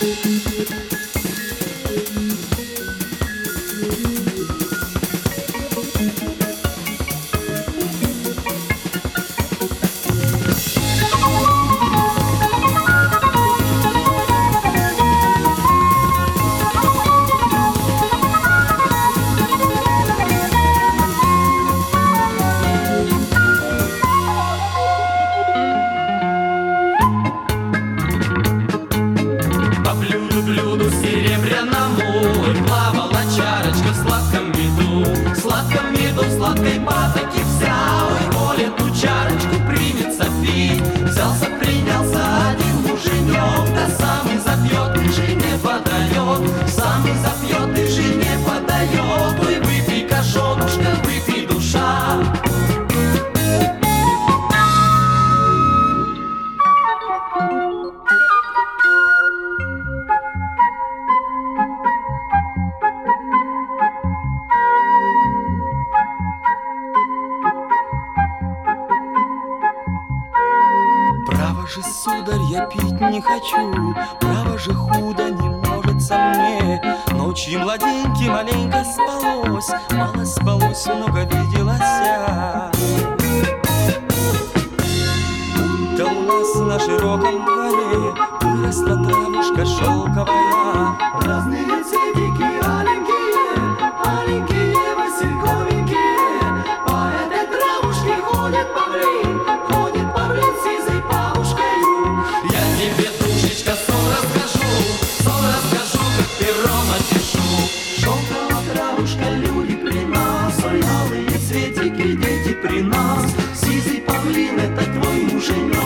Блюду серебряному плавала чарочка в сладком меду, в сладкой патоке вся. Ой, Коля ту чарочку примется пить, взялся, принялся один муженек, да сам и запьет, и жене подает, сам и запьет, и жене подает. Ой, выпей-ка, женушка, выпей, душа. Право же, сударь, я пить не хочу, право же, худо не может со мне. Ночью младеньке маленько спалось, мало спалось, много виделось. Будто у нас на широком дворе выросла травушка шелковая. Разные цветики аленькие, аленькие, васильковенькие. По этой травушке ходит павлин, ходит павлин с сизой павушкою. Я тебе, душечка, сон расскажу, как пером опишу. Шелковая травушка, люди при нас, ой, алые цветики, дети при нас. Сизый павлин — это твой муженек.